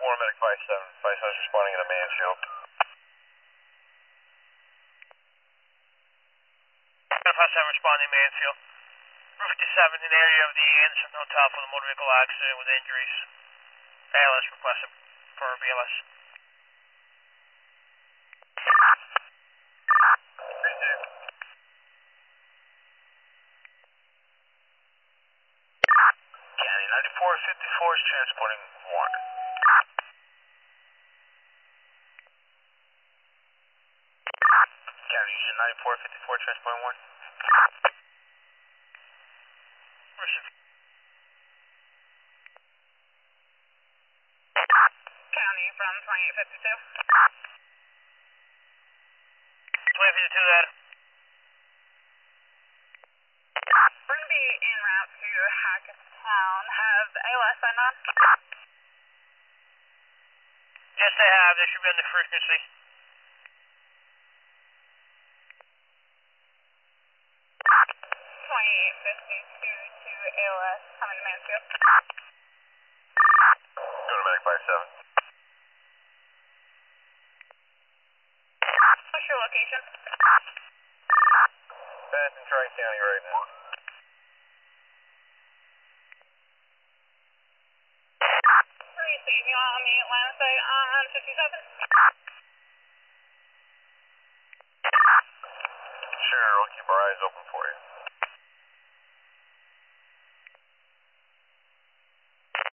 Medic 57. 57 is responding at a Mansfield. 57 responding Mansfield. Route 57 in the area of the Anderson Hotel for the motor vehicle accident with injuries. ALS requested for BLS. County 9454 is transporting 1. County Union 9454 transporting 1. County from 2852. 2852 there. We're going to be en route to Hackettstown. Have ALS signed on? Yes, they have. They should be on the frequency. 2852 to ALS, coming to Mansfield. Go to Medic 57. What's your location? Bass in Tri-County right now. Receive you on the Atlanta side on 57? Sure, we'll keep our eyes open for you.